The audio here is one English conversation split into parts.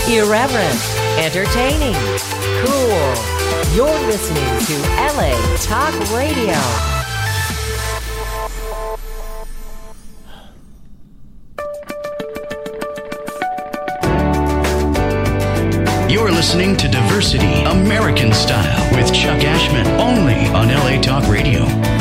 Irreverent, entertaining, cool. You're listening to LA Talk Radio. You're listening to Diversity American Style with Chuck Ashman, only on LA Talk Radio.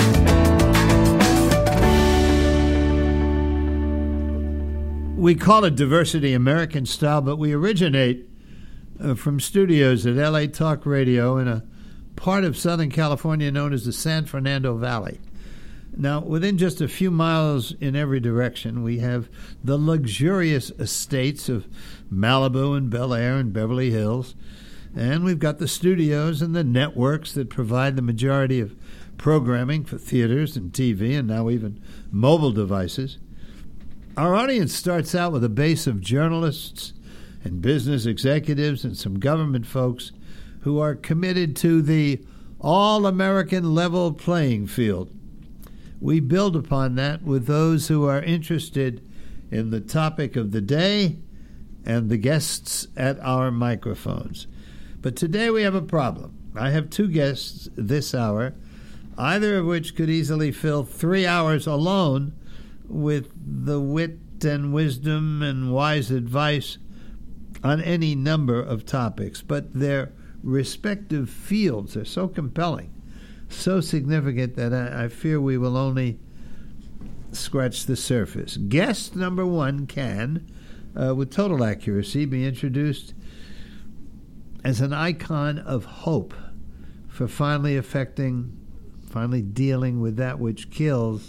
We call it Diversity American Style, but we originate from studios at LA Talk Radio in a part of Southern California known as the San Fernando Valley. Now, within just a few miles in every direction, we have the luxurious estates of Malibu and Bel Air and Beverly Hills, and we've got the studios and the networks that provide the majority of programming for theaters and TV and now even mobile devices. Our audience starts out with a base of journalists and business executives and some government folks who are committed to the all-American level playing field. We build upon that with those who are interested in the topic of the day and the guests at our microphones. But today we have a problem. I have two guests this hour, either of which could easily fill 3 hours alone with the wit and wisdom and wise advice on any number of topics. But their respective fields are so compelling, so significant, that I fear we will only scratch the surface. Guest number one can, with total accuracy, be introduced as an icon of hope for finally dealing with that which kills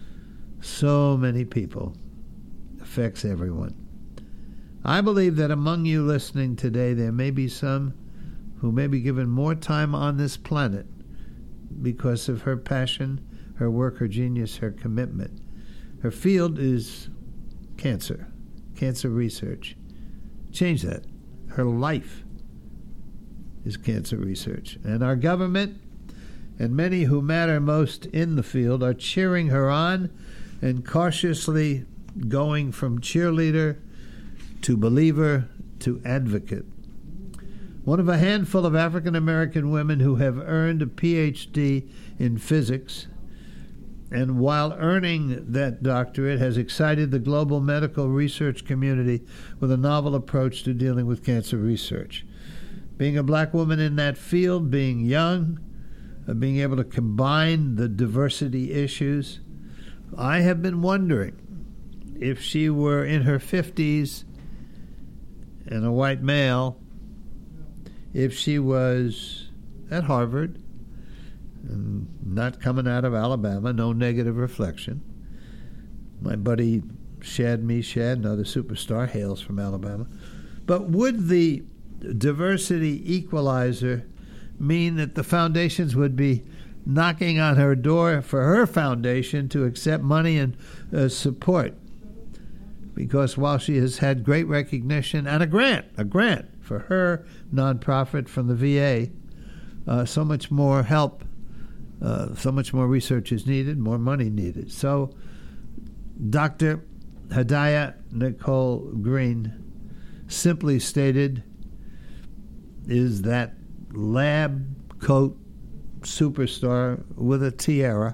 so many people, affects everyone. I believe that among you listening today, there may be some who may be given more time on this planet because of her passion, her work, her genius, her commitment. Her field is cancer research. Change that. Her life is cancer research. And our government and many who matter most in the field are cheering her on and cautiously going from cheerleader to believer to advocate. One of a handful of African-American women who have earned a PhD in physics, and while earning that doctorate has excited the global medical research community with a novel approach to dealing with cancer research. Being a black woman in that field, being young, being able to combine the diversity issues, I have been wondering if she were in her 50s and a white male, if she was at Harvard, and not coming out of Alabama, no negative reflection. My buddy Shad, another superstar, hails from Alabama. But would the diversity equalizer mean that the foundations would be knocking on her door for her foundation to accept money and support? Because while she has had great recognition and a grant for her nonprofit from the VA, so much more help, so much more research is needed, more money needed. So Dr. Hadaya Nicole Green, simply stated, is that lab coat superstar with a tiara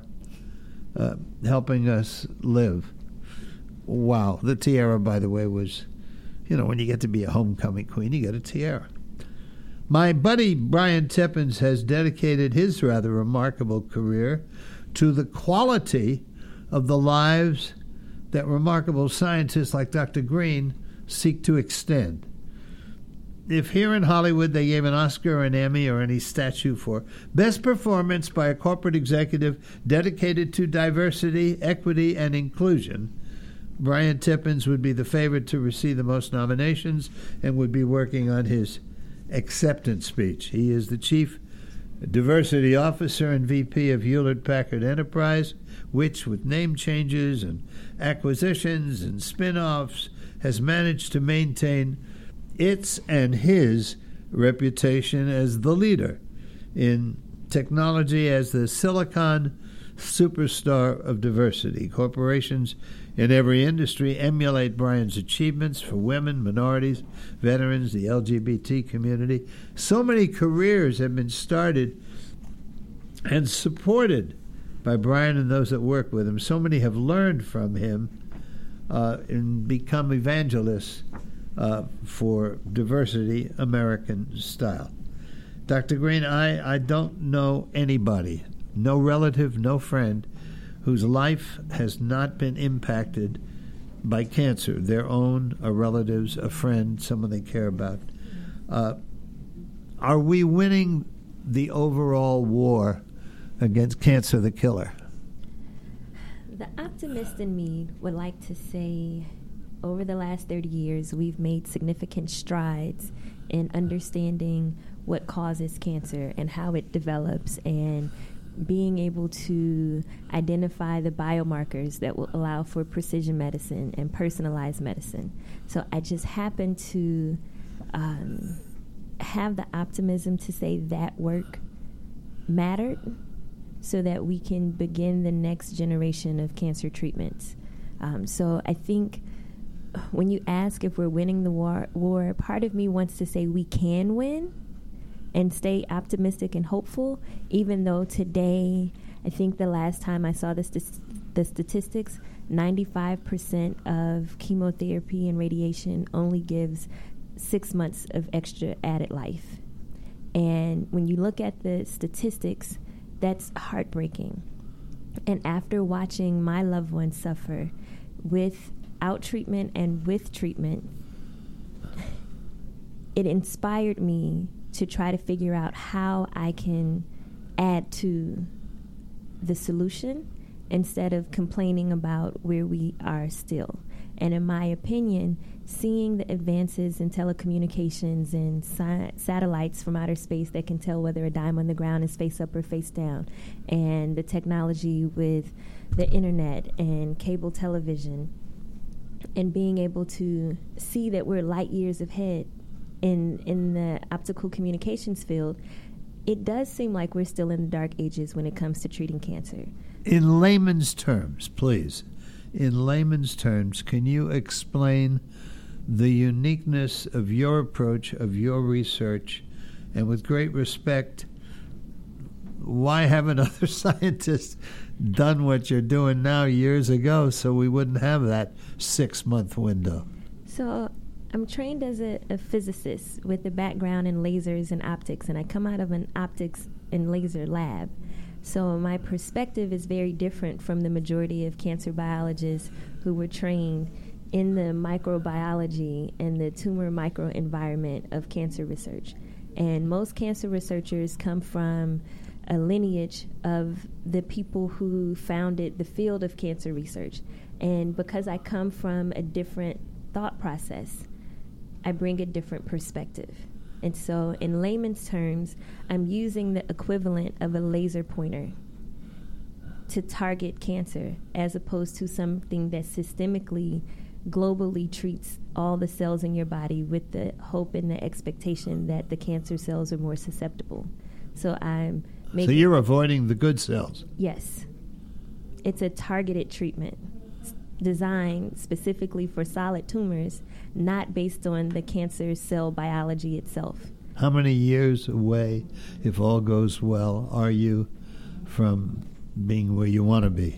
helping us live. Wow. The tiara, by the way, was, when you get to be a homecoming queen, you get a tiara. My buddy Brian Tippins has dedicated his rather remarkable career to the quality of the lives that remarkable scientists like Dr. Green seek to extend. If here in Hollywood they gave an Oscar or an Emmy or any statue for best performance by a corporate executive dedicated to diversity, equity, and inclusion, Brian Tippins would be the favorite to receive the most nominations and would be working on his acceptance speech. He is the Chief Diversity Officer and VP of Hewlett-Packard Enterprise, which, with name changes and acquisitions and spin-offs, has managed to maintain its and his reputation as the leader in technology, as the Silicon superstar of diversity. Corporations in every industry emulate Brian's achievements for women, minorities, veterans, the LGBT community. So many careers have been started and supported by Brian and those that work with him. So many have learned from him and become evangelists for diversity, American style. Dr. Green, I don't know anybody, no relative, no friend, whose life has not been impacted by cancer, their own, a relative's, a friend, someone they care about. Are we winning the overall war against cancer, the killer? The optimist in me would like to say over the last 30 years, we've made significant strides in understanding what causes cancer and how it develops, and being able to identify the biomarkers that will allow for precision medicine and personalized medicine. So I just happen to have the optimism to say that work mattered so that we can begin the next generation of cancer treatments. So I think when you ask if we're winning the war, part of me wants to say we can win and stay optimistic and hopeful, even though today, I think the last time I saw the statistics, 95% of chemotherapy and radiation only gives 6 months of extra added life. And when you look at the statistics, that's heartbreaking. And after watching my loved ones suffer without treatment and with treatment, it inspired me to try to figure out how I can add to the solution instead of complaining about where we are still. And in my opinion, seeing the advances in telecommunications and satellites from outer space that can tell whether a dime on the ground is face up or face down, and the technology with the internet and cable television, and being able to see that we're light years ahead in the optical communications field, it does seem like we're still in the dark ages when it comes to treating cancer. In layman's terms, please, in layman's terms, can you explain the uniqueness of your approach, of your research, and with great respect, why haven't other scientists done what you're doing now years ago so we wouldn't have that 6-month window? So I'm trained as a physicist with a background in lasers and optics, and I come out of an optics and laser lab. So my perspective is very different from the majority of cancer biologists who were trained in the microbiology and the tumor microenvironment of cancer research. And most cancer researchers come from a lineage of the people who founded the field of cancer research. And because I come from a different thought process, I bring a different perspective. And so in layman's terms, I'm using the equivalent of a laser pointer to target cancer, as opposed to something that systemically, globally treats all the cells in your body with the hope and the expectation that the cancer cells are more susceptible. So I'm making... So you're avoiding the good cells? Yes. It's a targeted treatment designed specifically for solid tumors, not based on the cancer cell biology itself. How many years away, if all goes well, are you from being where you want to be?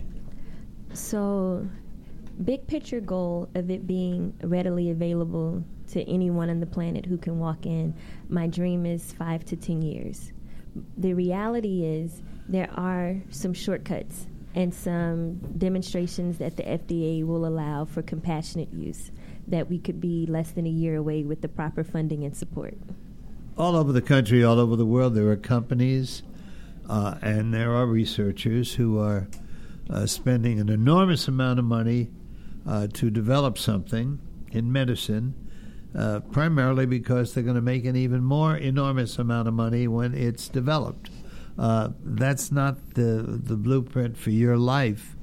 So, big picture goal of it being readily available to anyone on the planet who can walk in, my dream is 5 to 10 years. The reality is there are some shortcuts and some demonstrations that the FDA will allow for compassionate use, that we could be less than a year away with the proper funding and support. All over the country, all over the world, there are companies and there are researchers who are spending an enormous amount of money to develop something in medicine, primarily because they're going to make an even more enormous amount of money when it's developed. That's not the blueprint for your life.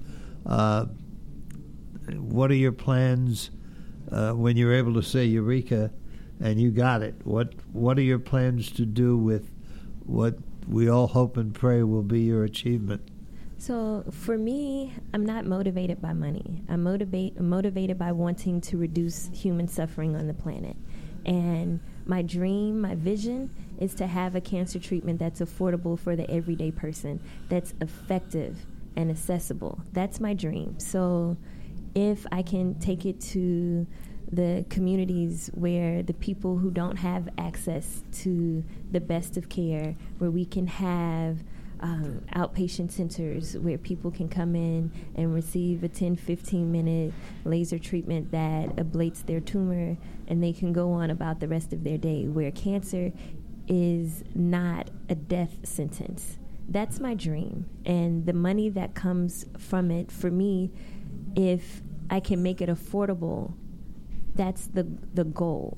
What are your plans when you're able to say Eureka and you got it? What are your plans to do with what we all hope and pray will be your achievement? So for me, I'm not motivated by money. I'm motivated by wanting to reduce human suffering on the planet. And my dream, my vision, is to have a cancer treatment that's affordable for the everyday person, that's effective and accessible. That's my dream. So if I can take it to the communities where the people who don't have access to the best of care, where we can have outpatient centers where people can come in and receive a 10, 15-minute laser treatment that ablates their tumor, and they can go on about the rest of their day, where cancer is not a death sentence. That's my dream. And the money that comes from it, for me, if I can make it affordable, that's the goal.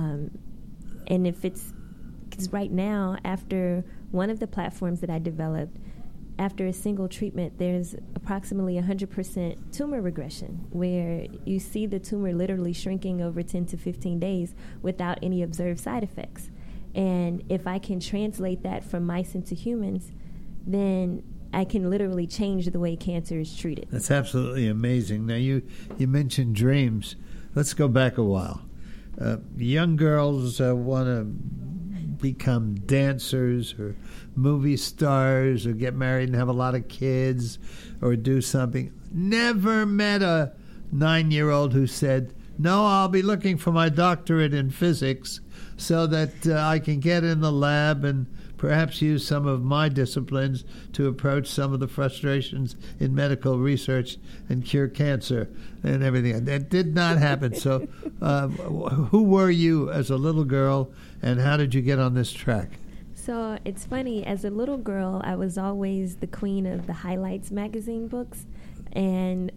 And if it's, because right now, after one of the platforms that I developed, after a single treatment, there's approximately 100% tumor regression, where you see the tumor literally shrinking over 10 to 15 days without any observed side effects. And if I can translate that from mice into humans, then I can literally change the way cancer is treated. That's absolutely amazing. Now, you mentioned dreams. Let's go back a while. Young girls want to become dancers or movie stars or get married and have a lot of kids or do something. Never met a 9-year-old who said, no, I'll be looking for my doctorate in physics so that I can get in the lab and perhaps use some of my disciplines to approach some of the frustrations in medical research and cure cancer and everything. That did not happen. So who were you as a little girl, and how did you get on this track? So it's funny. As a little girl, I was always the queen of the Highlights magazine books, and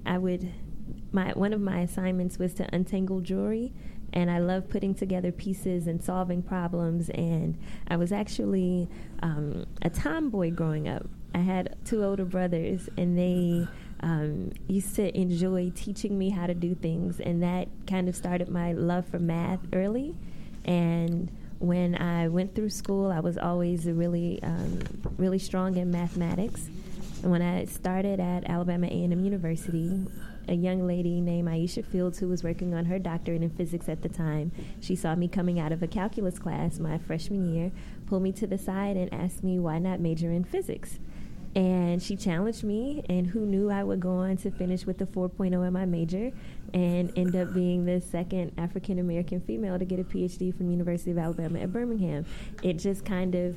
one of my assignments was to untangle jewelry. And I love putting together pieces and solving problems. And I was actually a tomboy growing up. I had 2 older brothers, and they used to enjoy teaching me how to do things. And that kind of started my love for math early. And when I went through school, I was always really strong in mathematics. And when I started at Alabama A&M University, a young lady named Aisha Fields, who was working on her doctorate in physics at the time, she saw me coming out of a calculus class my freshman year, pulled me to the side and asked me why not major in physics. And she challenged me, and who knew I would go on to finish with a 4.0 in my major and end up being the second African-American female to get a PhD from the University of Alabama at Birmingham. It just kind of,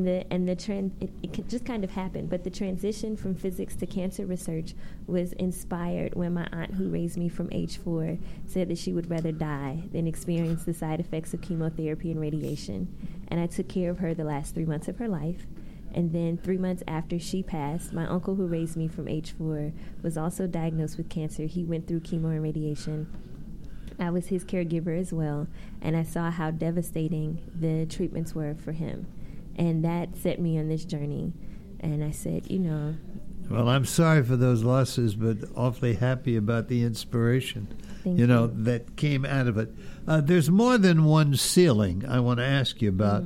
it just kind of happened. But the transition from physics to cancer research was inspired when my aunt, who raised me from age 4, said that she would rather die than experience the side effects of chemotherapy and radiation. And I took care of her the last 3 months of her life. And then 3 months after she passed, my uncle, who raised me from age 4, was also diagnosed with cancer. He went through chemo and radiation. I was his caregiver as well, and I saw how devastating the treatments were for him. And that set me on this journey. And I said, Well, I'm sorry for those losses, but awfully happy about the inspiration, Thank you. That came out of it. There's more than one ceiling I want to ask you about.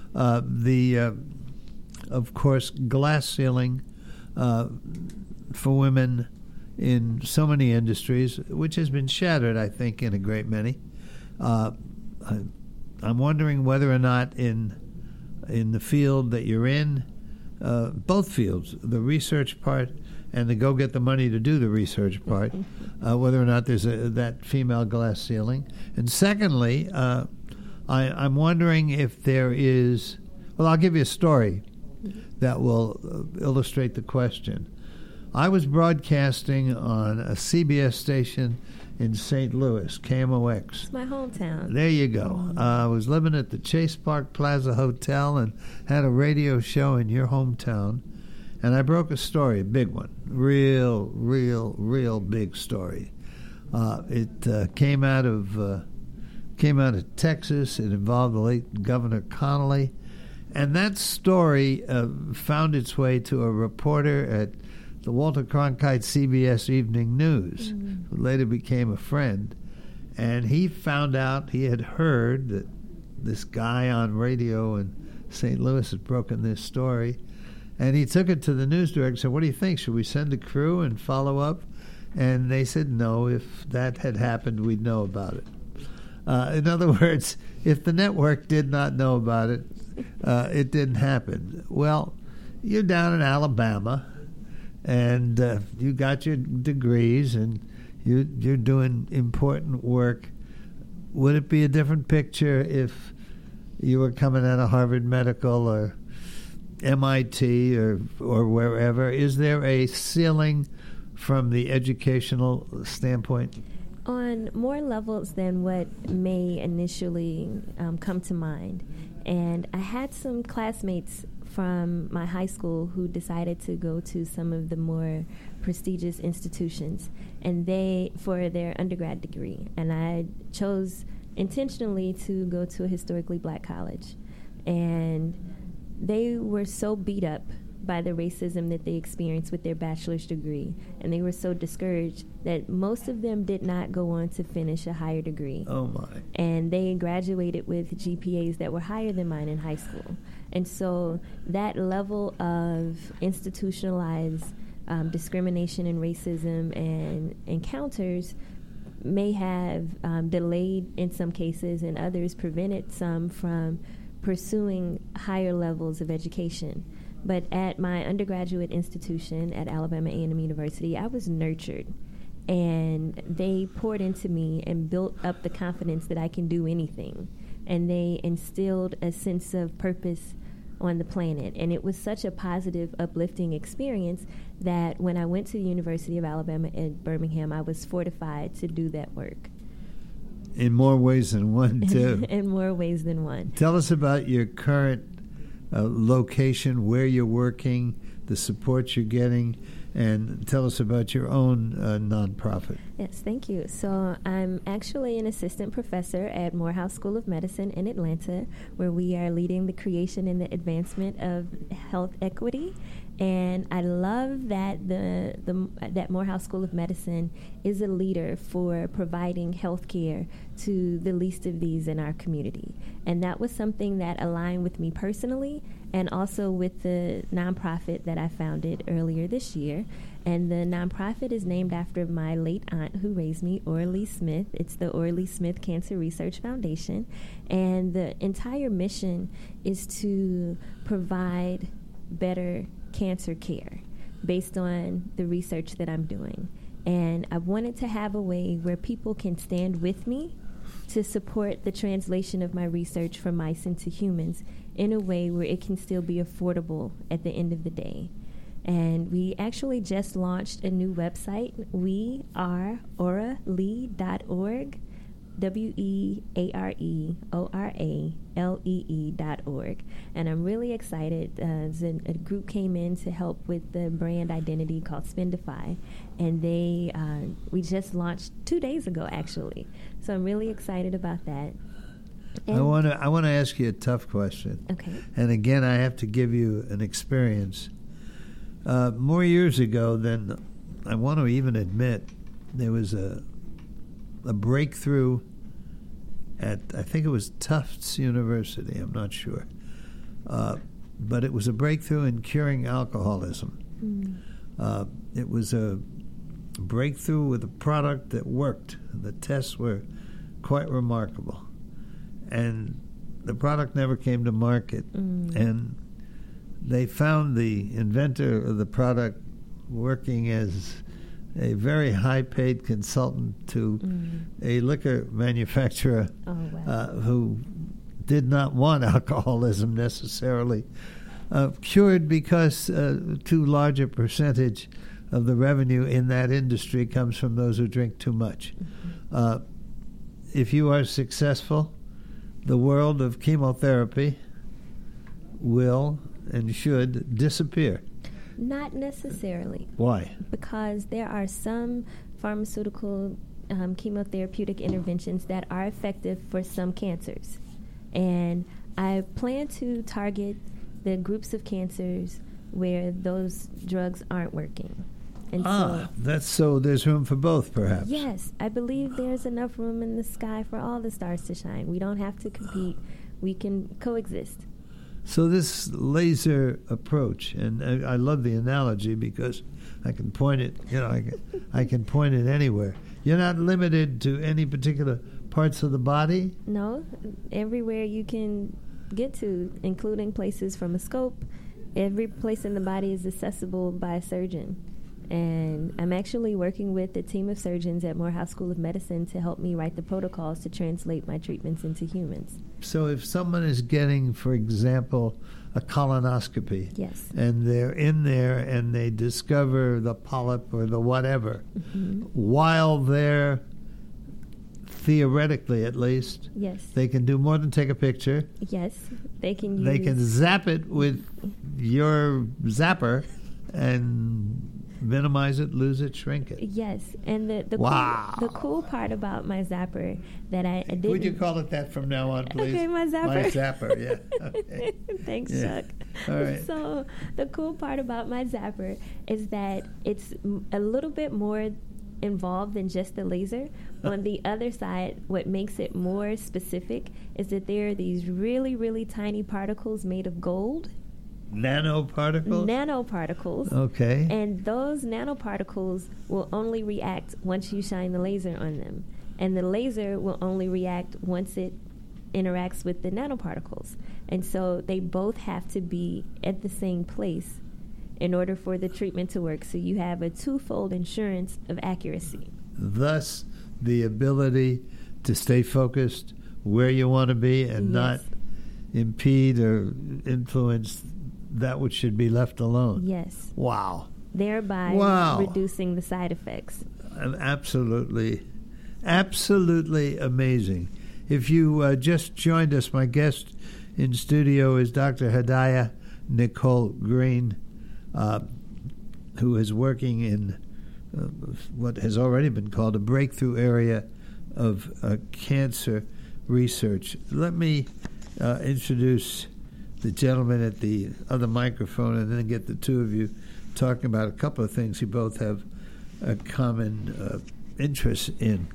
Of course, glass ceiling for women in so many industries, which has been shattered, I think, in a great many. I'm wondering whether or not in the field that you're in, both fields, the research part and the go get the money to do the research part, whether or not there's that female glass ceiling. And secondly, I'm wondering if there is, well, I'll give you a story that will illustrate the question. I was broadcasting on a CBS station in St. Louis, KMOX. It's my hometown. There you go. I was living at the Chase Park Plaza Hotel and had a radio show in your hometown. And I broke a story, a big one, real big story. It came out of Texas. It involved the late Governor Connolly. And that story found its way to a reporter at the Walter Cronkite CBS Evening News, who later became a friend. And he found out, he had heard that this guy on radio in St. Louis had broken this story. And he took it to the news director and said, what do you think? Should we send a crew and follow up? And they said, no, if that had happened, we'd know about it. In other words, if the network did not know about it, it didn't happen. Well, you're down in Alabama, and you got your degrees, and you're doing important work. Would it be a different picture if you were coming out of Harvard Medical or MIT or wherever? Is there a ceiling from the educational standpoint? On more levels than what may initially come to mind. And I had some classmates from my high school who decided to go to some of the more prestigious institutions, and they for their undergrad degree. And I chose intentionally to go to a historically black college. And they were so beat up by the racism that they experienced with their bachelor's degree, and they were so discouraged that most of them did not go on to finish a higher degree. Oh my. And they graduated with GPAs that were higher than mine in high school. And so that level of institutionalized discrimination and racism and encounters may have delayed in some cases, and others prevented some from pursuing higher levels of education. But at my undergraduate institution at Alabama A&M University, I was nurtured, and they poured into me and built up the confidence that I can do anything. And they instilled a sense of purpose on the planet. And it was such a positive, uplifting experience that when I went to the University of Alabama at Birmingham, I was fortified to do that work. In more ways than one, too. In more ways than one. Tell us about your current location, where you're working, the support you're getting, and tell us about your own nonprofit. Yes, thank you. So I'm actually an assistant professor at Morehouse School of Medicine in Atlanta, where we are leading the creation and the advancement of health equity. And I love that that Morehouse School of Medicine is a leader for providing health care to the least of these in our community. And that was something that aligned with me personally, and also with the nonprofit that I founded earlier this year. And the nonprofit is named after my late aunt who raised me, Orly Smith. It's the Orly Smith Cancer Research Foundation. And the entire mission is to provide better cancer care based on the research that I'm doing. And I wanted to have a way where people can stand with me to support the translation of my research from mice into humans in a way where it can still be affordable at the end of the day. And we actually just launched a new website. We are auralee.org, WeAreoralee.org. And I'm really excited. A group came in to help with the brand identity called Spendify, and we just launched 2 days ago, actually. So I'm really excited about that. And I want to ask you a tough question. Okay. And again, I have to give you an experience. More years ago than I want to even admit, there was a breakthrough at, I think it was Tufts University, I'm not sure. But it was a breakthrough in curing alcoholism. It was a breakthrough with a product that worked. The tests were quite remarkable. And the product never came to market. And they found the inventor of the product working as a very high-paid consultant to a liquor manufacturer who did not want alcoholism necessarily cured, because too large a percentage of the revenue in that industry comes from those who drink too much. If you are successful, the world of chemotherapy will and should disappear. Not necessarily. Why? Because there are some pharmaceutical chemotherapeutic interventions that are effective for some cancers. And I plan to target the groups of cancers where those drugs aren't working. And so there's room for both, perhaps. Yes, I believe there's enough room in the sky for all the stars to shine. We don't have to compete. We can coexist. So this laser approach, and I love the analogy because I can point it, I can point it anywhere. You're not limited to any particular parts of the body? No, everywhere you can get to, including places from a scope. Every place in the body is accessible by a surgeon. And I'm actually working with a team of surgeons at Morehouse School of Medicine to help me write the protocols to translate my treatments into humans. So if someone is getting, for example, a colonoscopy, yes, and they're in there and they discover the polyp or the whatever, while they're, theoretically at least, yes, they can do more than take a picture. Yes, they can use... They can zap it with your zapper and minimize it, lose it, shrink it. Yes, and the wow. the cool part about my zapper that I didn't... Would you call it that from now on, please? Okay, my zapper. My zapper, yeah. Okay. Thanks, yeah. Chuck. All right. So the cool part about my zapper is that it's a little bit more involved than just the laser. On the other side, what makes it more specific is that there are these really, really tiny particles made of gold. Nanoparticles? Nanoparticles. Okay. And those nanoparticles will only react once you shine the laser on them. And the laser will only react once it interacts with the nanoparticles. And so they both have to be at the same place in order for the treatment to work. So you have a twofold insurance of accuracy. Thus, the ability to stay focused where you want to be and not impede or influence that which should be left alone. Yes. Wow. Thereby reducing the side effects. Absolutely amazing. If you just joined us, my guest in studio is Dr. Hedaya Nicole Green, who is working in what has already been called a breakthrough area of cancer research. Let me introduce the gentleman at the other microphone and then get the two of you talking about a couple of things you both have a common interest in.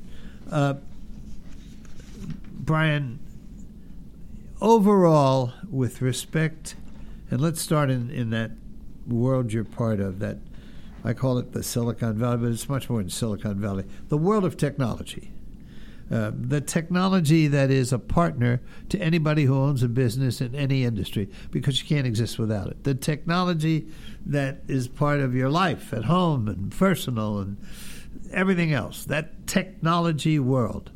Brian, overall, with respect, and let's start in that world you're part of, that I call it the Silicon Valley, but it's much more than Silicon Valley, the world of technology. The technology that is a partner to anybody who owns a business in any industry, because you can't exist without it. The technology that is part of your life at home and personal and everything else, that technology world.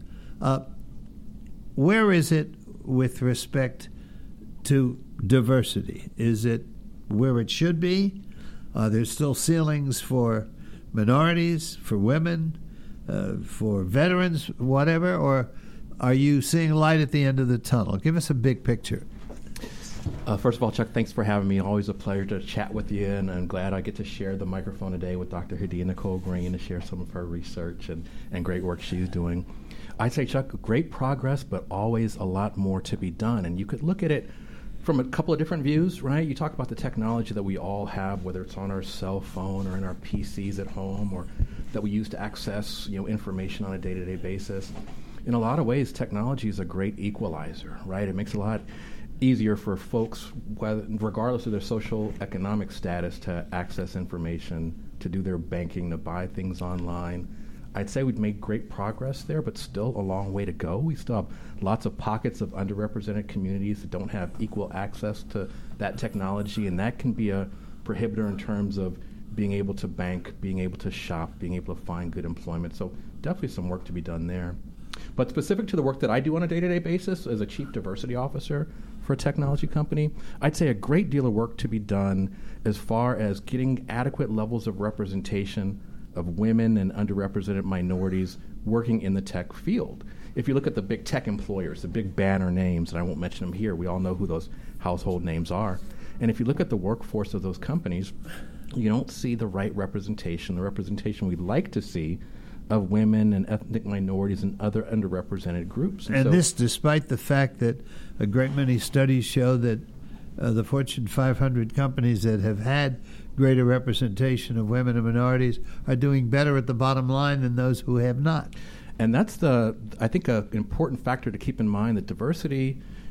Where is it with respect to diversity? Is it where it should be? There's still ceilings for minorities, for women, for veterans, whatever, or are you seeing light at the end of the tunnel? Give us a big picture. First of all, Chuck, thanks for having me. Always a pleasure to chat with you, and I'm glad I get to share the microphone today with Dr. Hedaya Nicole Green to share some of her research and great work she's doing. I'd say, Chuck, great progress, but always a lot more to be done. And you could look at it from a couple of different views, right? You talk about the technology that we all have, whether it's on our cell phone or in our PCs at home, or that we use to access, information on a day-to-day basis. In a lot of ways, technology is a great equalizer, right? It makes it a lot easier for folks, regardless of their social economic status, to access information, to do their banking, to buy things online. I'd say we've made great progress there, but still a long way to go. We still have lots of pockets of underrepresented communities that don't have equal access to that technology, and that can be a prohibitor in terms of being able to bank, being able to shop, being able to find good employment. So definitely some work to be done there. But specific to the work that I do on a day-to-day basis as a chief diversity officer for a technology company, I'd say a great deal of work to be done as far as getting adequate levels of representation of women and underrepresented minorities working in the tech field. If you look at the big tech employers, the big banner names, and I won't mention them here, we all know who those household names are. And if you look at the workforce of those companies, you don't see the right representation, the representation we'd like to see of women and ethnic minorities and other underrepresented groups. And so this despite the fact that a great many studies show that the Fortune 500 companies that have had greater representation of women and minorities are doing better at the bottom line than those who have not. And that's I think, an important factor to keep in mind, that diversity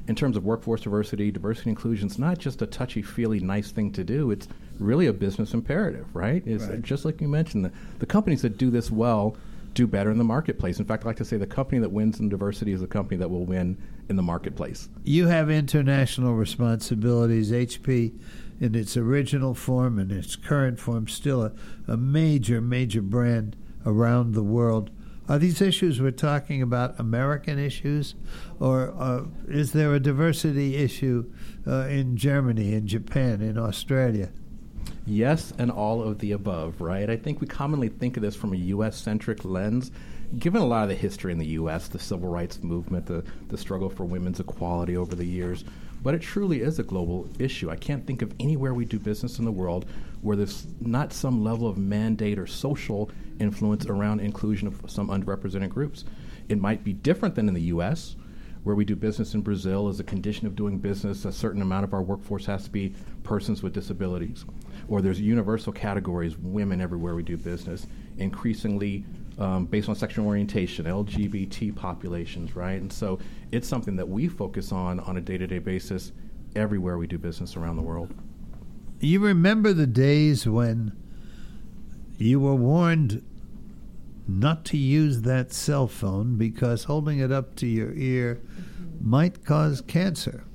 in terms of workforce diversity and inclusion, it's not just a touchy-feely nice thing to do. It's really a business imperative, right? It's just like you mentioned, the companies that do this well do better in the marketplace. In fact, I like to say the company that wins in diversity is the company that will win in the marketplace. You have international responsibilities. HP, in its original form and its current form, still a major, major brand around the world. Are these issues we're talking about American issues, or is there a diversity issue in Germany, in Japan, in Australia? Yes, and all of the above, right? I think we commonly think of this from a U.S.-centric lens. Given a lot of the history in the U.S., the civil rights movement, the struggle for women's equality over the years, but it truly is a global issue. I can't think of anywhere we do business in the world where there's not some level of mandate or social influence around inclusion of some underrepresented groups. It might be different than in the U.S., where we do business in Brazil. As a condition of doing business, a certain amount of our workforce has to be persons with disabilities. Or there's universal categories, women everywhere we do business, increasingly based on sexual orientation, LGBT populations, right? And so it's something that we focus on a day-to-day basis everywhere we do business around the world. You remember the days when you were warned not to use that cell phone because holding it up to your ear might cause cancer.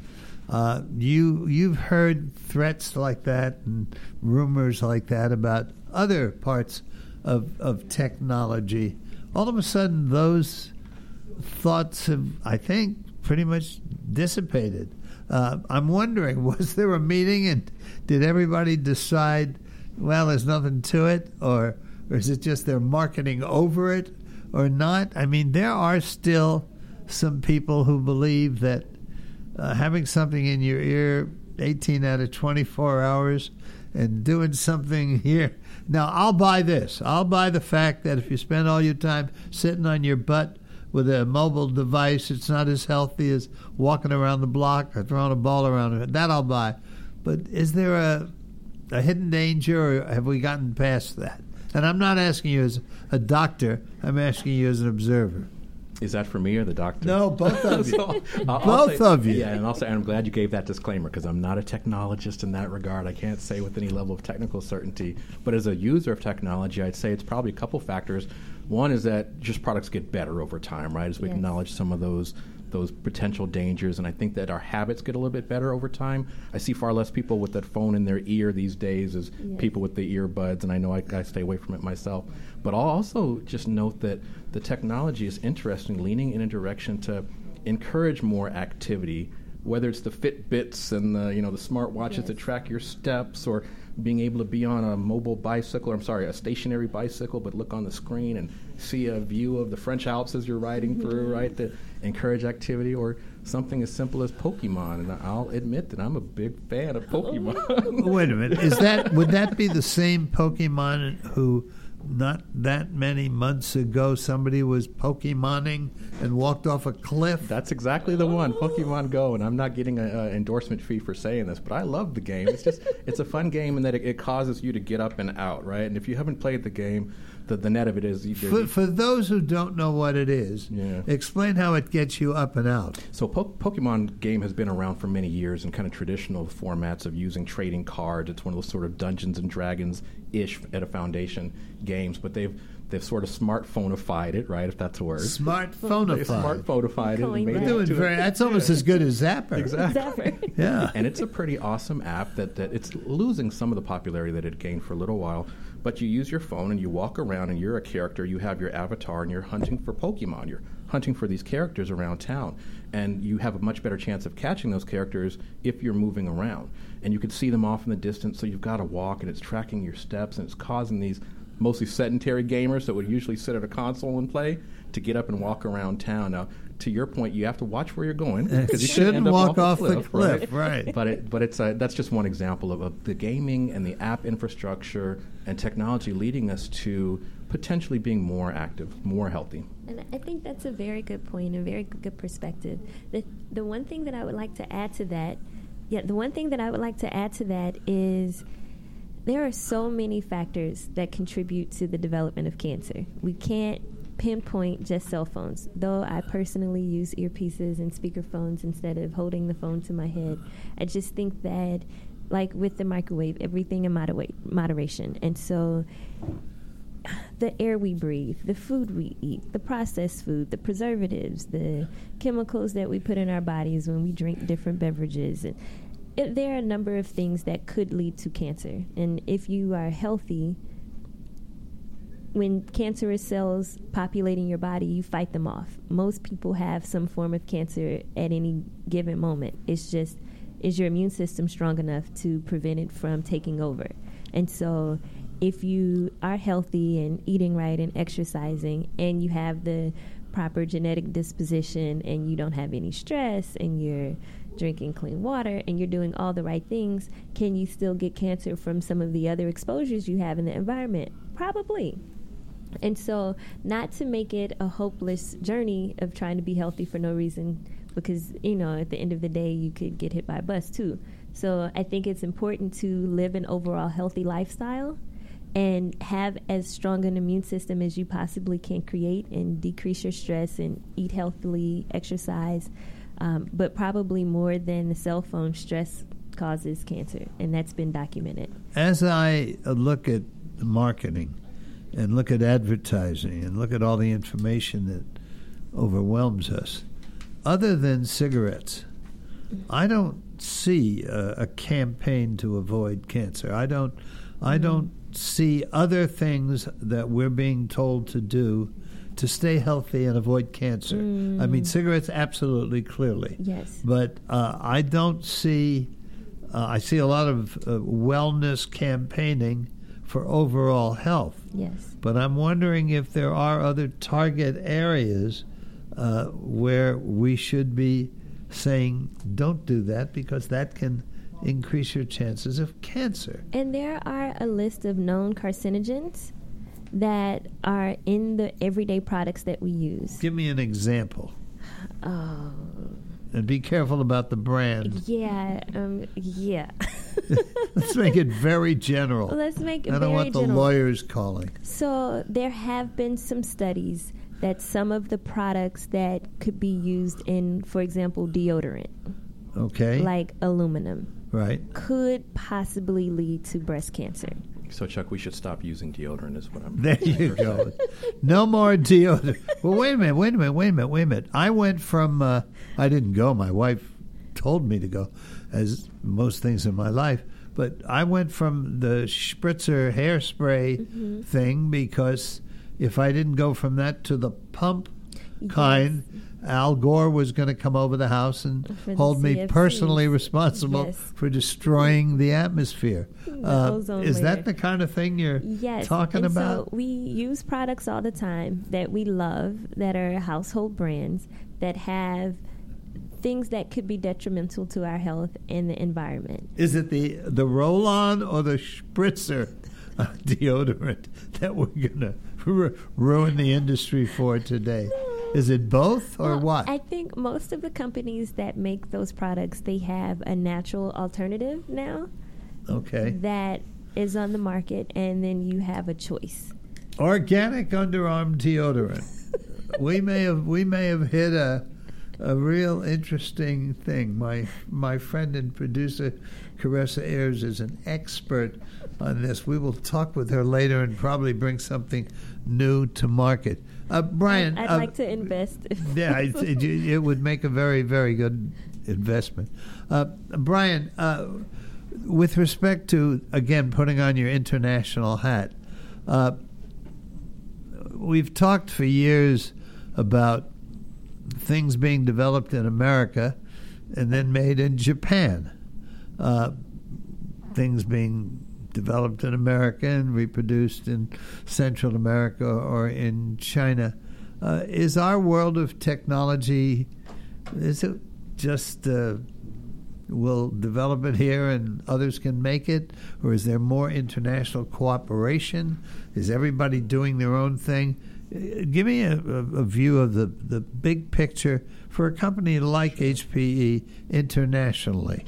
You've heard threats like that and rumors like that about other parts of technology. All of a sudden, those thoughts have, I think, pretty much dissipated. I'm wondering, was there a meeting and did everybody decide, well, there's nothing to it, or is it just they're marketing over it or not? I mean, there are still some people who believe that having something in your ear 18 out of 24 hours and doing something here. Now, I'll buy this. I'll buy the fact that if you spend all your time sitting on your butt with a mobile device, it's not as healthy as walking around the block or throwing a ball around it. That I'll buy. But is there a hidden danger, or have we gotten past that? And I'm not asking you as a doctor. I'm asking you as an observer. Is that for me or the doctor? No, both of you. Both of you. Yeah, and also, and I'm glad you gave that disclaimer because I'm not a technologist in that regard. I can't say with any level of technical certainty. But as a user of technology, I'd say it's probably a couple factors. One is that just products get better over time, right? As we acknowledge some of those potential dangers, and I think that our habits get a little bit better over time. I see far less people with that phone in their ear these days as people with the earbuds, and I know I stay away from it myself. But I'll also just note that the technology is interesting, leaning in a direction to encourage more activity, whether it's the Fitbits and the smart watches that track your steps, or being able to be on a stationary bicycle, but look on the screen and see a view of the French Alps as you're riding through, right, to encourage activity, or something as simple as Pokemon. And I'll admit that I'm a big fan of Pokemon. Wait a minute. Would that be the same Pokemon who not that many months ago somebody was Pokemoning and walked off a cliff? That's exactly the one, Pokemon Go, and I'm not getting an endorsement fee for saying this, but I love the game. It's a fun game in that it causes you to get up and out, right? And if you haven't played the game, the net of it is... For those who don't know what it is, explain how it gets you up and out. So Pokemon game has been around for many years in kind of traditional formats of using trading cards. It's one of those sort of Dungeons and Dragons-ish at a foundation games, but they've sort of smartphone-ified it, right, if that's a word. Smartphone-ified. Smartphone-ified it. And made it that's almost as good as Zapper. Exactly. Yeah. And it's a pretty awesome app that it's losing some of the popularity that it gained for a little while. But you use your phone and you walk around and you're a character. You have your avatar and you're hunting for Pokemon. You're hunting for these characters around town. And you have a much better chance of catching those characters if you're moving around. And you can see them off in the distance, so you've got to walk, and it's tracking your steps, and it's causing these mostly sedentary gamers that would usually sit at a console and play to get up and walk around town. Now, to your point, you have to watch where you're going because you shouldn't walk off the cliff, right? But that's just one example of the gaming and the app infrastructure and technology leading us to potentially being more active, more healthy. And I think that's a very good point, a very good perspective. The one thing that I would like to add to that, is there are so many factors that contribute to the development of cancer. We can't pinpoint just cell phones, though I personally use earpieces and speakerphones instead of holding the phone to my head. I just think that, like with the microwave, everything in moderation. And so the air we breathe, the food we eat, the processed food, the preservatives, the chemicals that we put in our bodies when we drink different beverages, and there are a number of things that could lead to cancer. And if you are healthy, when cancerous cells populate in your body, you fight them off. Most people have some form of cancer at any given moment. It's just, is your immune system strong enough to prevent it from taking over? And so if you are healthy and eating right and exercising, and you have the proper genetic disposition, and you don't have any stress, and you're drinking clean water, and you're doing all the right things, can you still get cancer from some of the other exposures you have in the environment? Probably. And so, not to make it a hopeless journey of trying to be healthy for no reason, because, at the end of the day, you could get hit by a bus too. So I think it's important to live an overall healthy lifestyle and have as strong an immune system as you possibly can create, and decrease your stress and eat healthily, exercise. But probably more than the cell phone, stress causes cancer, and that's been documented. As I look at the marketing and look at advertising and look at all the information that overwhelms us, other than cigarettes, I don't see a campaign to avoid cancer. I don't see other things that we're being told to do to stay healthy and avoid cancer. I mean, cigarettes, absolutely, clearly. Yes. But I don't see, I see a lot of wellness campaigning for overall health. Yes. But I'm wondering if there are other target areas where we should be saying, don't do that, because that can increase your chances of cancer. And there are a list of known carcinogens that are in the everyday products that we use. Give me an example. Oh. And be careful about the brand. Yeah. Let's make it very general. Let's make it I very don't want the general. lawyers calling. So there have been some studies that some of the products that could be used in, for example, deodorant, Okay. like aluminum, Right. could possibly lead to breast cancer. So, Chuck, we should stop using deodorant is what I'm... There you go. No more deodorant. Well, wait a minute. I went from, I didn't go, my wife told me to go, as most things in my life, but I went from the spritzer hairspray thing, because if I didn't go from that to the pump kind, Al Gore was going to come over the house and hold me CFCs. personally responsible Yes. for destroying the atmosphere. ozone Is layer. that the kind of thing you're talking and about? So we use products all the time that we love, that are household brands, that have things that could be detrimental to our health and the environment. Is it the roll-on or the spritzer deodorant that we're going to ruin the industry for today? Is it both or what? I think most of the companies that make those products, they have a natural alternative now Okay. that is on the market, and then you have a choice. Organic underarm deodorant. we may have hit a real interesting thing. My friend and producer Caressa Ayers is an expert on this. We will talk with her later and probably bring something new to market. Brian, I'd like to invest. yeah, it would make a very, very good investment. Brian, with respect to, again, putting on your international hat, we've talked for years about things being developed in America and then made in Japan. Things being developed in America and reproduced in Central America or in China. Is our world of technology, is it just we'll develop it here and others can make it? Or is there more international cooperation? Is everybody doing their own thing? Give me a view of the big picture for a company like HPE internationally.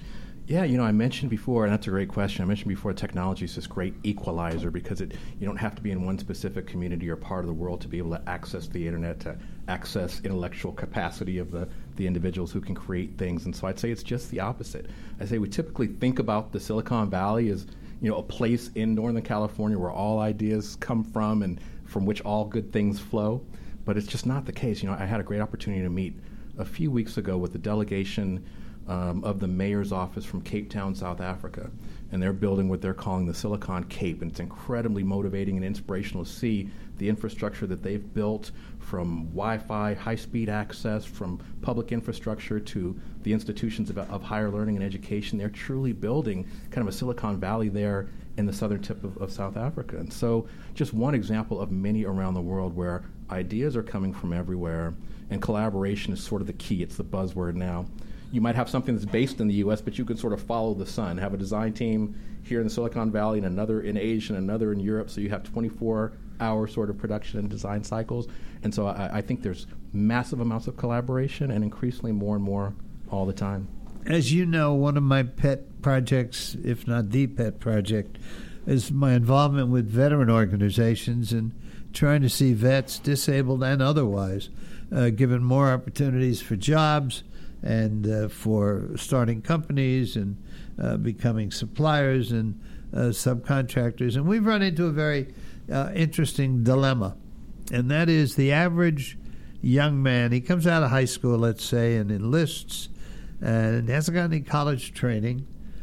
Yeah, I mentioned before, and that's a great question. I mentioned before, technology is this great equalizer because you don't have to be in one specific community or part of the world to be able to access the internet, to access intellectual capacity of the individuals who can create things. And so I'd say it's just the opposite. I say we typically think about the Silicon Valley as a place in Northern California where all ideas come from and from which all good things flow. But it's just not the case. I had a great opportunity to meet a few weeks ago with the delegation of the mayor's office from Cape Town, South Africa. And they're building what they're calling the Silicon Cape. And it's incredibly motivating and inspirational to see the infrastructure that they've built, from Wi-Fi, high-speed access, from public infrastructure to the institutions of higher learning and education. They're truly building kind of a Silicon Valley there in the southern tip of South Africa. And so just one example of many around the world where ideas are coming from everywhere, and collaboration is sort of the key. It's the buzzword now. You might have something that's based in the U.S., but you could sort of follow the sun, have a design team here in the Silicon Valley and another in Asia and another in Europe, so you have 24-hour sort of production and design cycles. And so I think there's massive amounts of collaboration and increasingly more and more all the time. As you know, one of my pet projects, if not the pet project, is my involvement with veteran organizations and trying to see vets, disabled and otherwise, given more opportunities for jobs and for starting companies and becoming suppliers and subcontractors. And we've run into a very interesting dilemma, and that is the average young man, he comes out of high school, let's say, and enlists and hasn't got any college training,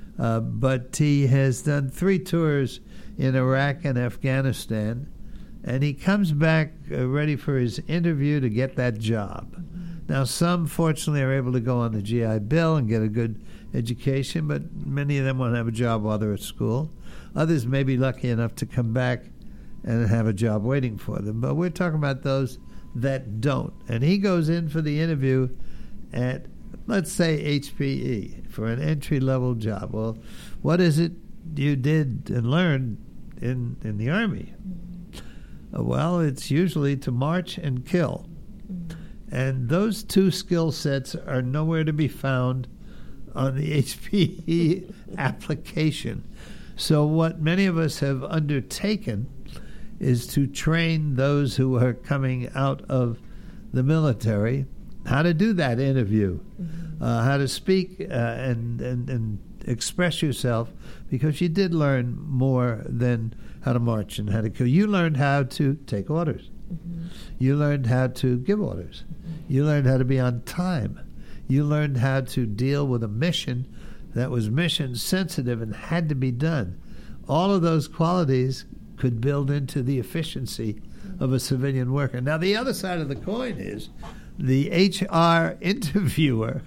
but he has done 3 tours in Iraq and Afghanistan, and he comes back ready for his interview to get that job. Now, some, fortunately, are able to go on the GI Bill and get a good education, but many of them won't have a job while they're at school. Others may be lucky enough to come back and have a job waiting for them. But we're talking about those that don't. And he goes in for the interview at, let's say, HPE for an entry-level job. Well, what is it you did and learned in the Army? Well, it's usually to march and kill. And those 2 skill sets are nowhere to be found on the HPE application. So what many of us have undertaken is to train those who are coming out of the military how to do that interview, how to speak and express yourself, because you did learn more than how to march and how to kill. You learned how to take orders. You learned how to give orders. You learned how to be on time. You learned how to deal with a mission that was mission sensitive and had to be done. All of those qualities could build into the efficiency of a civilian worker. Now, the other side of the coin is the HR interviewer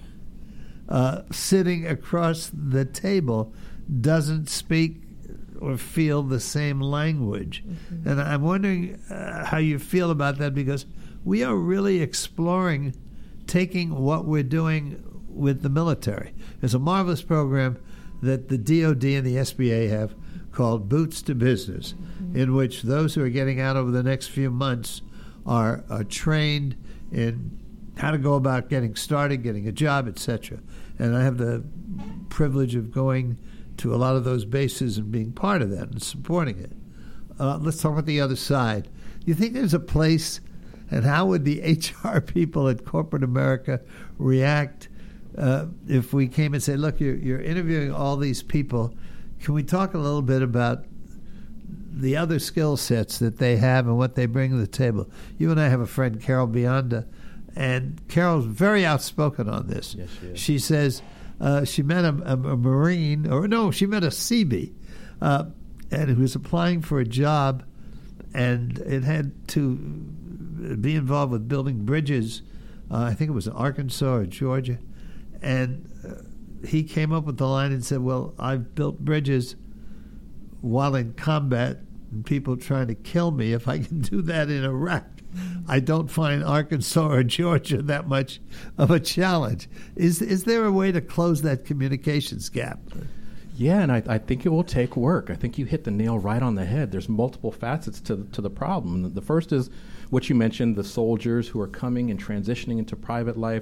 sitting across the table doesn't speak or feel the same language. And I'm wondering how you feel about that, because we are really exploring taking what we're doing with the military. There's a marvelous program that the DOD and the SBA have called Boots to Business, in which those who are getting out over the next few months are trained in how to go about getting started, getting a job, etc. And I have the privilege of going to a lot of those bases and being part of that and supporting it. Let's talk about the other side. Do you think there's a place, and how would the HR people at corporate America react if we came and said, look, you're interviewing all these people. Can we talk a little bit about the other skill sets that they have and what they bring to the table? You and I have a friend, Carol Bionda, and Carol's very outspoken on this. Yes, she is. She says she met a Marine, or no, she met a Seabee, and who was applying for a job, and it had to be involved with building bridges. I think it was in Arkansas or Georgia. And he came up with the line and said, well, I've built bridges while in combat and people trying to kill me. If I can do that in Iraq, I don't find Arkansas or Georgia that much of a challenge. Is there a way to close that communications gap? Yeah, and I think it will take work. I think you hit the nail right on the head. There's multiple facets to the problem. The first is what you mentioned, the soldiers who are coming and transitioning into private life.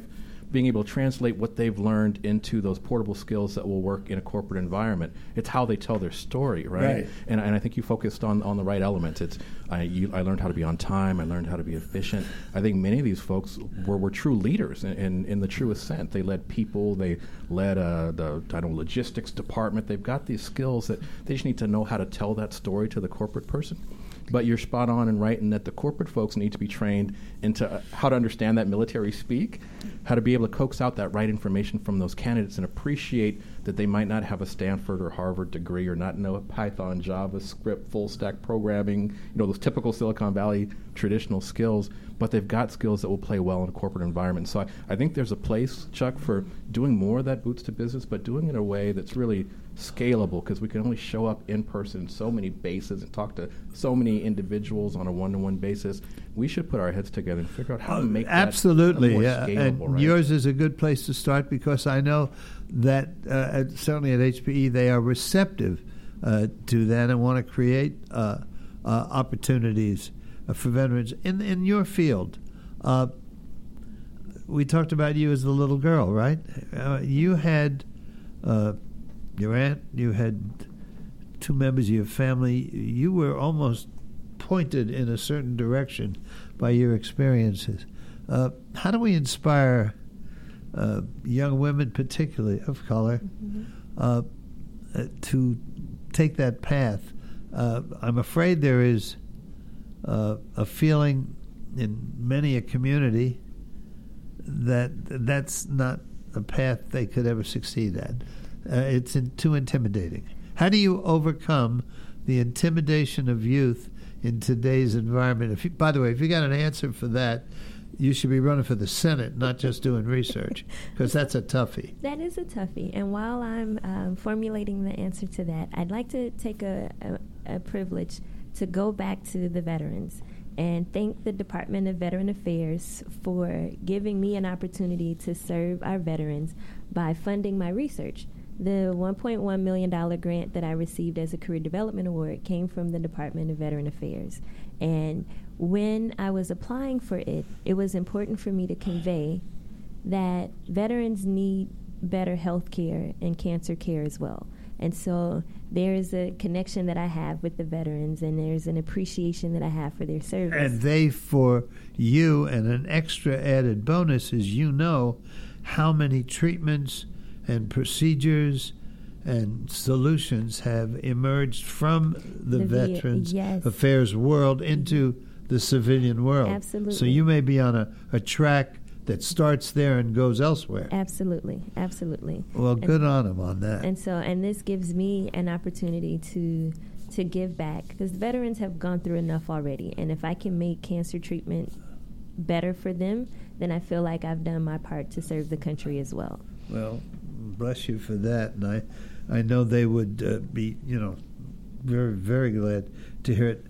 being able to translate what they've learned into those portable skills that will work in a corporate environment. It's how they tell their story, right? And I think you focused on the right elements. I learned how to be on time. I learned how to be efficient. I think many of these folks were true leaders in the truest sense. They led people. They led the logistics department. They've got these skills that they just need to know how to tell that story to the corporate person. But you're spot on and right in that the corporate folks need to be trained into how to understand that military speak, how to be able to coax out that right information from those candidates and appreciate that they might not have a Stanford or Harvard degree or not know Python, JavaScript, full stack programming, those typical Silicon Valley traditional skills, but they've got skills that will play well in a corporate environment. So I think there's a place, Chuck, for doing more of that boots to business, but doing it in a way that's really scalable, because we can only show up in person in so many bases and talk to so many individuals on a one-to-one basis. We should put our heads together and figure out how to make absolutely. that more scalable. And right? Yours is a good place to start, because I know that certainly at HPE they are receptive to that and want to create opportunities for veterans in your field. We talked about you as the little girl, right? You had your aunt, you had two members of your family. You were almost pointed in a certain direction by your experiences. How do we inspire young women, particularly of color, to take that path? I'm afraid there is a feeling in many a community that that's not a path they could ever succeed at. It's too intimidating. How do you overcome the intimidation of youth in today's environment? By the way, if you got an answer for that, you should be running for the Senate, not just doing research, because that's a toughie. That is a toughie. And while I'm formulating the answer to that, I'd like to take a privilege to go back to the veterans and thank the Department of Veteran Affairs for giving me an opportunity to serve our veterans by funding my research. The $1.1 million grant that I received as a Career Development Award came from the Department of Veteran Affairs. And when I was applying for it, it was important for me to convey that veterans need better health care and cancer care as well. And so there's a connection that I have with the veterans, and there's an appreciation that I have for their service. And they, for you, and an extra added bonus is how many treatments and procedures and solutions have emerged from the Veterans Affairs world into the civilian world. Absolutely. So you may be on a track that starts there and goes elsewhere. Absolutely. Well, good on them on that. And this gives me an opportunity to give back, because veterans have gone through enough already. And if I can make cancer treatment better for them, then I feel like I've done my part to serve the country as well. Well, bless you for that, and I know they would be, very, very glad to hear it.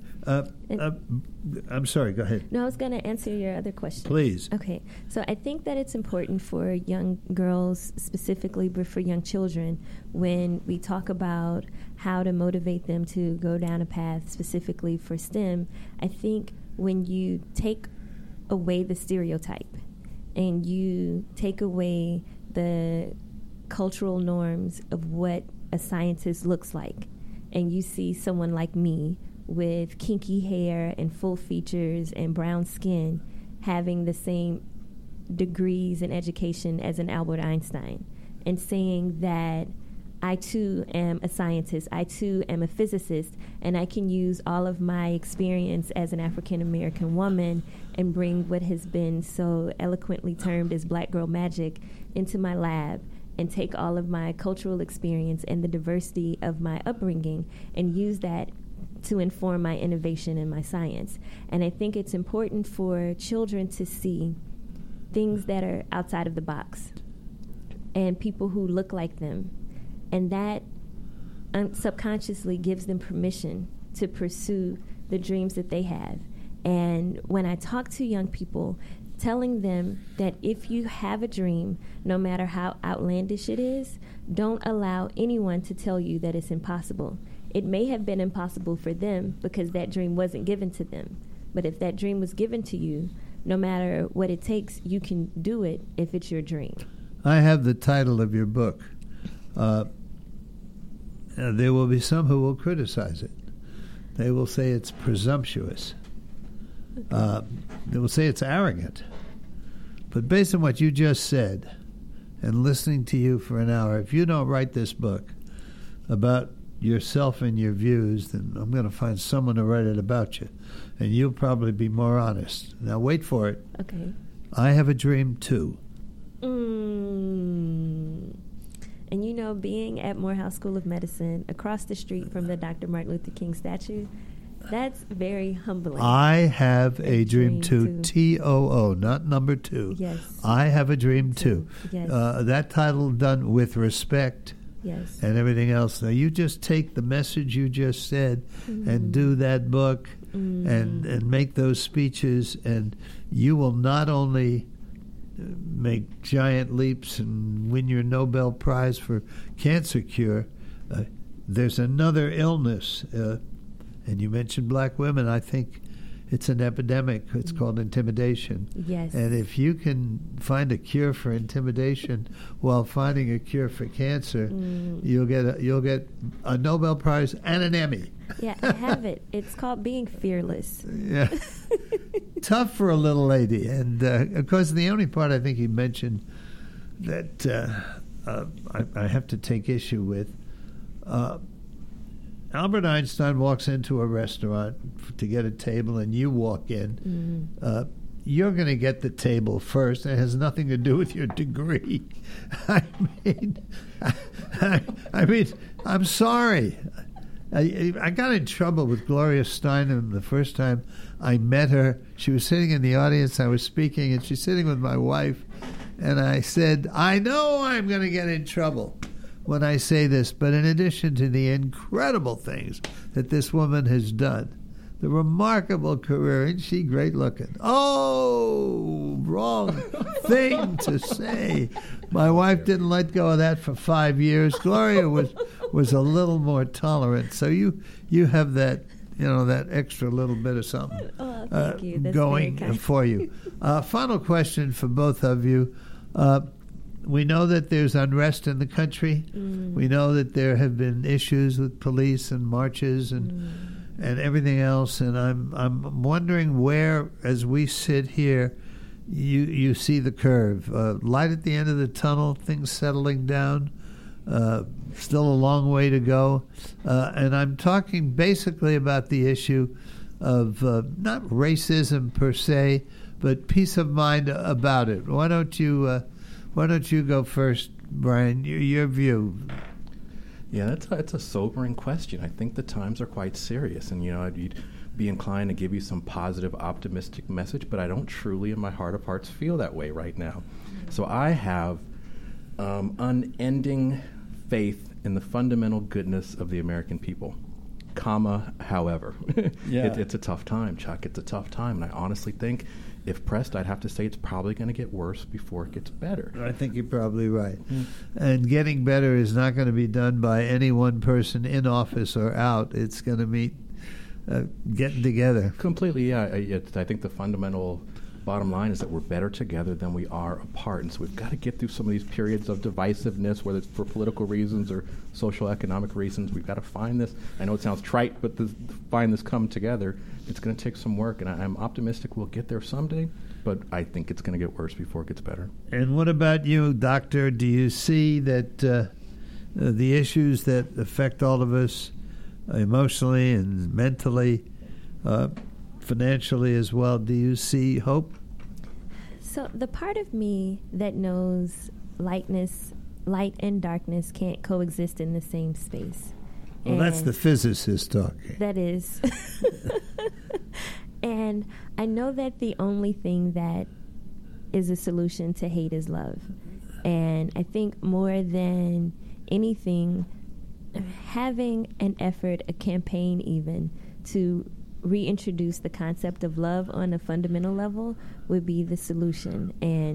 I'm sorry, go ahead. No, I was going to answer your other question. Please. Okay. So I think that it's important for young girls specifically, but for young children, when we talk about how to motivate them to go down a path specifically for STEM, I think when you take away the stereotype and you take away the cultural norms of what a scientist looks like, and you see someone like me with kinky hair and full features and brown skin having the same degrees in education as an Albert Einstein, and saying that I too am a scientist, I too am a physicist, and I can use all of my experience as an African American woman and bring what has been so eloquently termed as black girl magic into my lab, and take all of my cultural experience and the diversity of my upbringing and use that to inform my innovation and my science. And I think it's important for children to see things that are outside of the box and people who look like them. And that subconsciously gives them permission to pursue the dreams that they have. And when I talk to young people, telling them that if you have a dream, no matter how outlandish it is, don't allow anyone to tell you that it's impossible. It may have been impossible for them because that dream wasn't given to them. But if that dream was given to you, no matter what it takes, you can do it if it's your dream. I have the title of your book. There will be some who will criticize it. They will say it's presumptuous. They will say it's arrogant. But based on what you just said, and listening to you for an hour, if you don't write this book about yourself and your views, then I'm going to find someone to write it about you. And you'll probably be more honest. Now, wait for it. Okay. I have a dream, too. And you know, being at Morehouse School of Medicine, across the street from the Dr. Martin Luther King statue, that's very humbling. I have a dream too. T-O-O, not number 2. Yes. I have a dream too. Yes. That title done with respect. Yes. And everything else. Now you just take the message you just said and do that book and make those speeches, and you will not only make giant leaps and win your Nobel Prize for cancer cure. There's another illness, and you mentioned black women. I think it's an epidemic. It's called intimidation. Yes. And if you can find a cure for intimidation while finding a cure for cancer, you'll get a Nobel Prize and an Emmy. Yeah, I have it. It's called being fearless. Yeah. Tough for a little lady. And, of course, the only part I think you mentioned that I have to take issue with, Albert Einstein walks into a restaurant to get a table, and you walk in. You're going to get the table first. It has nothing to do with your degree. I mean, I'm sorry. I got in trouble with Gloria Steinem the first time I met her. She was sitting in the audience. I was speaking, and she's sitting with my wife. And I said, I know I'm going to get in trouble when I say this, but in addition to the incredible things that this woman has done, the remarkable career, isn't she great looking? Oh, wrong thing to say. My wife didn't let go of that for 5 years. Gloria was a little more tolerant. So you have that, that extra little bit of something Thank you. That's going very kind. for you. Final question for both of you. We know that there's unrest in the country. We know that there have been issues with police and marches and everything else. And I'm wondering where, as we sit here, you see the curve. Light at the end of the tunnel, things settling down. Still a long way to go. And I'm talking basically about the issue of not racism per se, but peace of mind about it. Why don't you go first, Brian? Your view. Yeah, it's a sobering question. I think the times are quite serious, and I'd be inclined to give you some positive, optimistic message, but I don't truly, in my heart of hearts, feel that way right now. So I have unending faith in the fundamental goodness of the American people. However, it's a tough time, Chuck. It's a tough time, and I honestly think, if pressed, I'd have to say it's probably going to get worse before it gets better. I think you're probably right. And getting better is not going to be done by any one person in office or out. It's going to mean getting together. Completely, yeah. I think the fundamental bottom line is that we're better together than we are apart. And so we've got to get through some of these periods of divisiveness, whether it's for political reasons or social economic reasons. We've got to find this. I know it sounds trite, but find this come together. It's going to take some work, and I'm optimistic we'll get there someday, but I think it's going to get worse before it gets better. And what about you, Doctor? Do you see that the issues that affect all of us emotionally and mentally, financially as well, do you see hope? So the part of me that knows light and darkness can't coexist in the same space. Well, that's the physicist talking. That is. And I know that the only thing that is a solution to hate is love. And I think more than anything, having an effort, a campaign even, to reintroduce the concept of love on a fundamental level would be the solution. And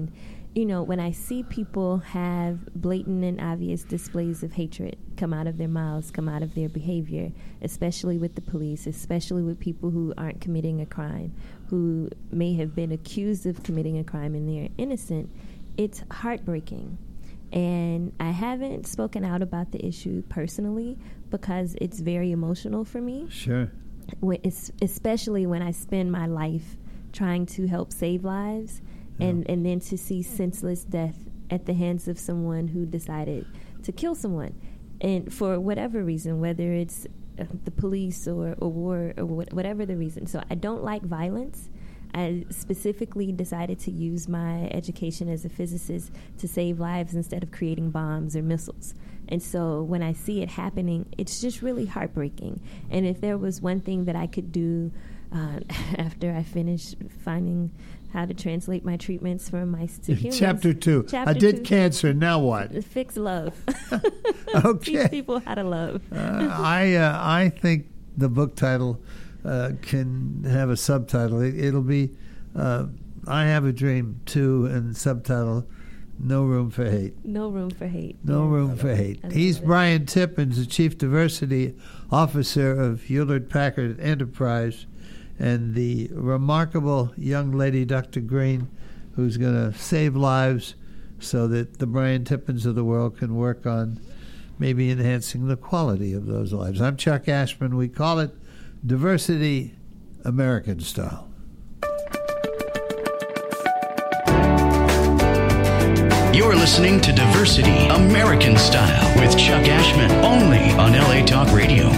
when I see people have blatant and obvious displays of hatred come out of their mouths, come out of their behavior, especially with the police, especially with people who aren't committing a crime, who may have been accused of committing a crime and they're innocent, it's heartbreaking. And I haven't spoken out about the issue personally because it's very emotional for me. Sure. Especially when I spend my life trying to help save lives. And then to see senseless death at the hands of someone who decided to kill someone, and for whatever reason, whether it's the police or war or whatever the reason. So I don't like violence. I specifically decided to use my education as a physicist to save lives instead of creating bombs or missiles. And so when I see it happening, it's just really heartbreaking. And if there was one thing that I could do after I finished finding how to translate my treatments from mice to humans. Chapter 2. I did cancer. Now what? Fix love. Okay. Teach people how to love. I think the book title can have a subtitle. It'll be I Have a Dream 2, and subtitle No Room for Hate. No Room for Hate. No Room for Hate. He's Brian Tippins, the Chief Diversity Officer of Hewlett-Packard Enterprise, and the remarkable young lady, Dr. Green, who's going to save lives so that the Brian Tippins of the world can work on maybe enhancing the quality of those lives. I'm Chuck Ashman. We call it Diversity American Style. You're listening to Diversity American Style with Chuck Ashman, only on LA Talk Radio.